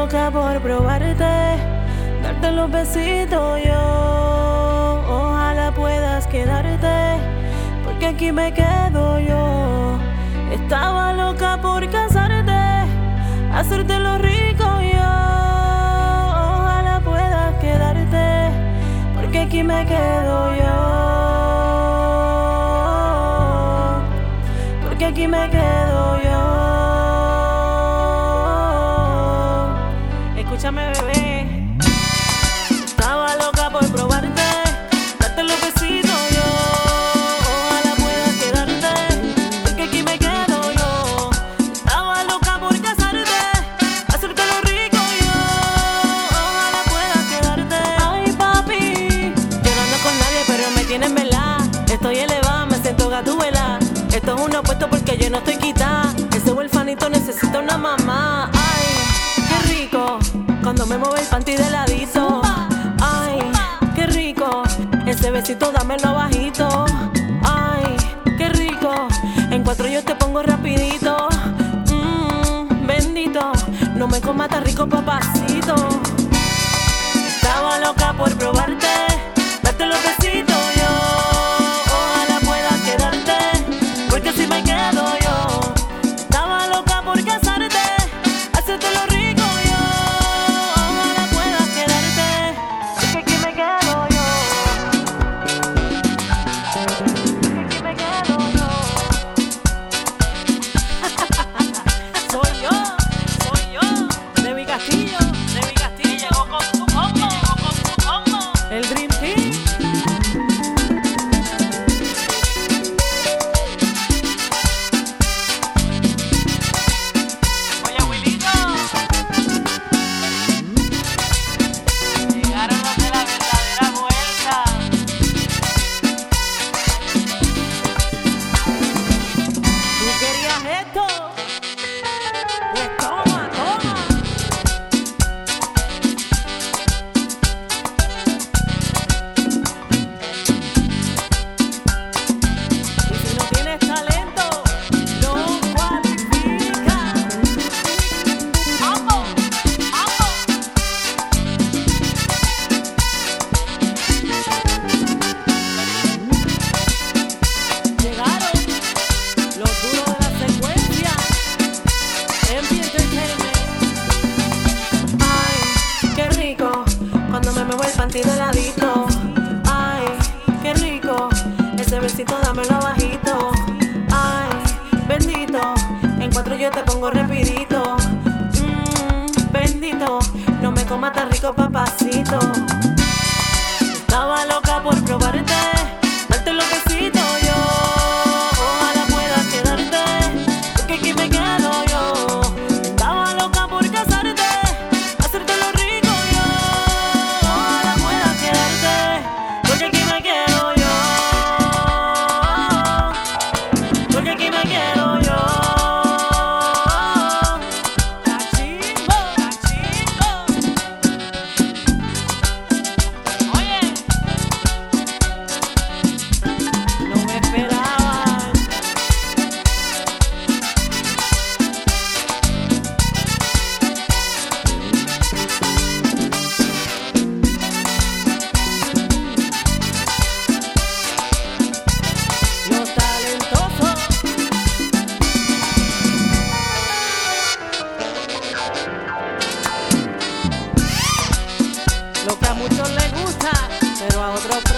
loca por probarte, darte los besitos yo. Ojalá puedas quedarte, porque aquí me quedo yo. Estaba loca por casarte, hacerte lo rico yo. Ojalá puedas quedarte, porque aquí me quedo yo. Porque aquí me quedo yo. Escúchame, bebé. Estaba loca por probarte, darte los besitos yo. Ojalá puedas quedarte, porque aquí me quedo yo. Estaba loca por casarte, hacerte lo rico yo. Ojalá puedas quedarte. Ay, papi, yo no ando con nadie, pero me tienen velada. Estoy elevada, me siento gatúbela. Esto es un opuesto porque yo no estoy quitada. Ese huerfanito necesita una mamá. Ay, qué rico cuando me mueve el panty de ladito. Ay, qué rico, ese besito dámelo bajito. Ay, qué rico, en 4 yo te pongo rapidito. Bendito, no me comas tan rico, papacito. Estaba loca por probarte, darte los besitos yo. Ojalá puedas quedarte, porque si me quedo yo. Estaba loca por casarte, hacerte lo rico yo. Ojalá puedas quedarte, porque aquí me quedo yo. Porque aquí me quedo yo. Soy yo, de mi castillo, llegó con su combo, el Dream Team. Oye, Wilito, llegaron los de la verdadera vuelta. ¿Tú querías esto? Pues toma, toma. Y si no tienes talento, no cualificas. ¡Vamos! ¡Vamos! Llegaron los duros de la secuencia. Envy Entertainment. Ay, qué rico cuando me muevo el panty de ladito. Ay, qué rico, ese besito dámelo bajito. Ay, bendito, en 4 yo te pongo rapidito. Bendito, no me comas tan rico, papacito. Estaba loca por probarte, darte los besitos yo. Ojalá puedas quedarte, porque aquí me quedo yo. Estaba loca por casarte, hacerte lo rico yo. Ojalá puedas quedarte, porque aquí me quedo yo. Porque aquí me quedo yo. Cachimbo, cachimbo. Oye, no me esperaban. Los talentosos. Lo que a muchos les gusta, pero a otros